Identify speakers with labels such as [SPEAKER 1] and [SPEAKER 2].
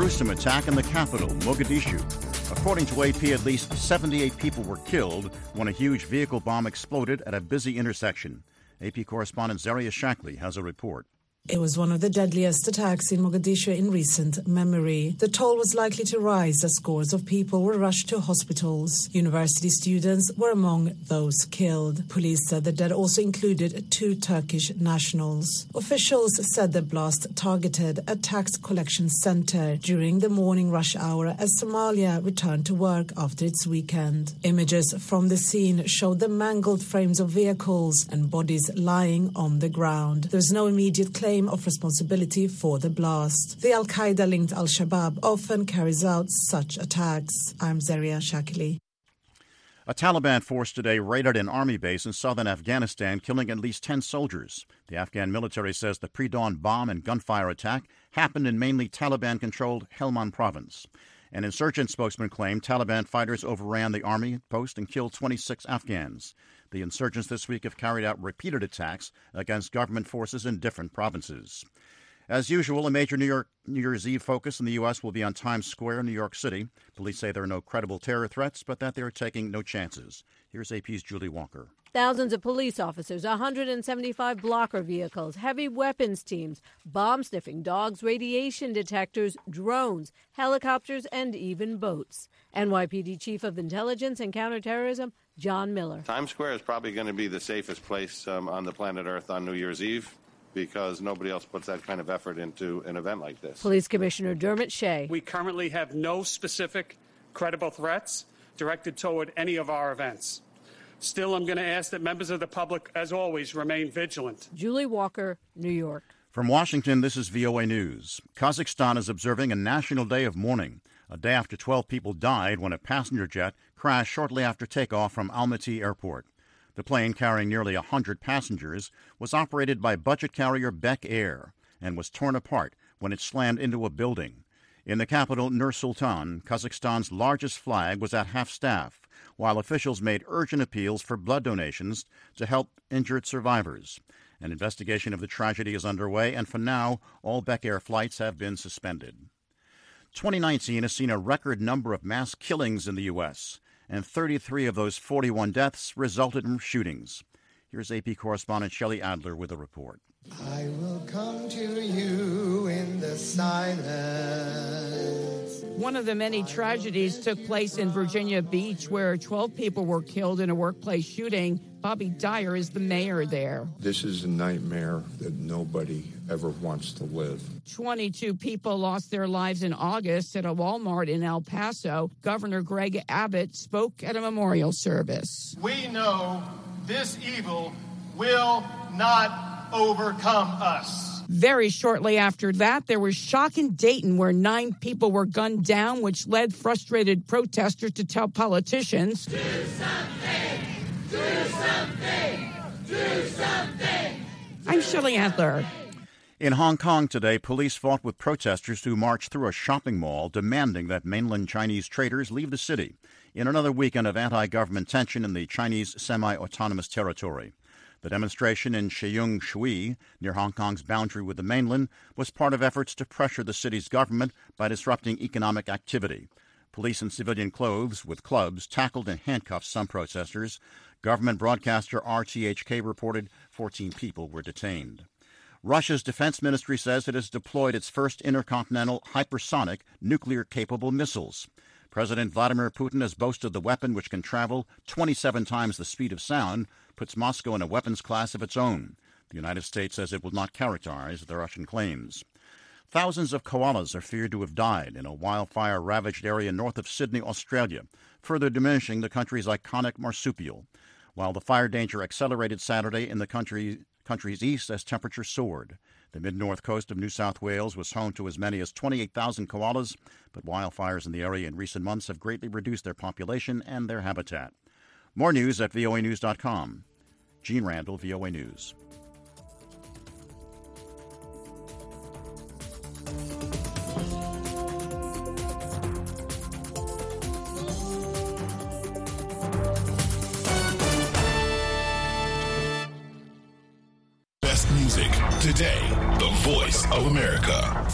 [SPEAKER 1] gruesome attack in the capital, Mogadishu. According to AP, at least 78 people were killed when a huge vehicle bomb exploded at a busy intersection. AP correspondent Zaria Shakli has a report.
[SPEAKER 2] It was one of the deadliest attacks in Mogadishu in recent memory. The toll was likely to rise as scores of people were rushed to hospitals. University students were among those killed. Police said the dead also included 2 Turkish nationals. Officials said the blast targeted a tax collection center during the morning rush hour as Somalia returned to work after its weekend. Images from the scene showed the mangled frames of vehicles and bodies lying on the ground. There was no immediate claim of responsibility for the blast. The Al-Qaeda-linked Al-Shabaab often carries out such attacks. I'm Zaria Shakili.
[SPEAKER 1] A Taliban force today raided an army base in southern Afghanistan, killing at least 10 soldiers. The Afghan military says the pre-dawn bomb and gunfire attack happened in mainly Taliban-controlled Helmand province. An insurgent spokesman claimed Taliban fighters overran the army post and killed 26 Afghans. The insurgents this week have carried out repeated attacks against government forces in different provinces. As usual, a major New Year's Eve focus in the U.S. will be on Times Square in New York City. Police say there are no credible terror threats, but that they are taking no chances. Here's AP's Julie Walker.
[SPEAKER 3] Thousands of police officers, 175 blocker vehicles, heavy weapons teams, bomb-sniffing dogs, radiation detectors, drones, helicopters, and even boats. NYPD Chief of Intelligence and Counterterrorism, John Miller.
[SPEAKER 4] Times Square is probably going to be the safest place on the planet Earth on New Year's Eve, because nobody else puts that kind of effort into an event like this.
[SPEAKER 3] Police Commissioner Dermot Shea.
[SPEAKER 5] We currently have no specific credible threats directed toward any of our events. Still, I'm going to ask that members of the public, as always, remain vigilant.
[SPEAKER 3] Julie Walker, New York.
[SPEAKER 1] From Washington, this is VOA News. Kazakhstan is observing a national day of mourning, a day after 12 people died when a passenger jet crashed shortly after takeoff from Almaty Airport. The plane, carrying nearly 100 passengers, was operated by budget carrier Beck Air and was torn apart when it slammed into a building. In the capital, Nur-Sultan, Kazakhstan's largest flag was at half-staff, while officials made urgent appeals for blood donations to help injured survivors. An investigation of the tragedy is underway, and for now, all Beck Air flights have been suspended. 2019 has seen a record number of mass killings in the U.S., and 33 of those 41 deaths resulted from shootings. Here's AP correspondent Shelley Adler with a report.
[SPEAKER 6] I will come to you in the silence.
[SPEAKER 7] One of the many tragedies took place in Virginia Beach, where 12 people were killed in a workplace shooting. Bobby Dyer is the mayor there.
[SPEAKER 8] This is a nightmare that nobody ever wants to live.
[SPEAKER 7] 22 people lost their lives in August at a Walmart in El Paso. Governor Greg Abbott spoke at a memorial service.
[SPEAKER 9] We know this evil will not overcome us.
[SPEAKER 7] Very shortly after that, there was shock in Dayton where 9 people were gunned down, which led frustrated protesters to tell politicians,
[SPEAKER 10] do something, do something, do something.
[SPEAKER 7] I'm Shelley Adler.
[SPEAKER 1] In Hong Kong today, police fought with protesters who marched through a shopping mall demanding that mainland Chinese traders leave the city in another weekend of anti-government tension in the Chinese semi-autonomous territory. The demonstration in Sheung Shui, near Hong Kong's boundary with the mainland, was part of efforts to pressure the city's government by disrupting economic activity. Police in civilian clothes with clubs tackled and handcuffed some protesters. Government broadcaster RTHK reported 14 people were detained. Russia's defense ministry says it has deployed its first intercontinental hypersonic nuclear-capable missiles. President Vladimir Putin has boasted the weapon, which can travel 27 times the speed of sound, puts Moscow in a weapons class of its own. The United States says it will not characterize the Russian claims. Thousands of koalas are feared to have died in a wildfire-ravaged area north of Sydney, Australia, further diminishing the country's iconic marsupial. While the fire danger accelerated Saturday in the country's east as temperatures soared. The mid-north coast of New South Wales was home to as many as 28,000 koalas, but wildfires in the area in recent months have greatly reduced their population and their habitat. More news at voanews.com. Gene Randall, VOA News.
[SPEAKER 11] Best music today. The Voice of America.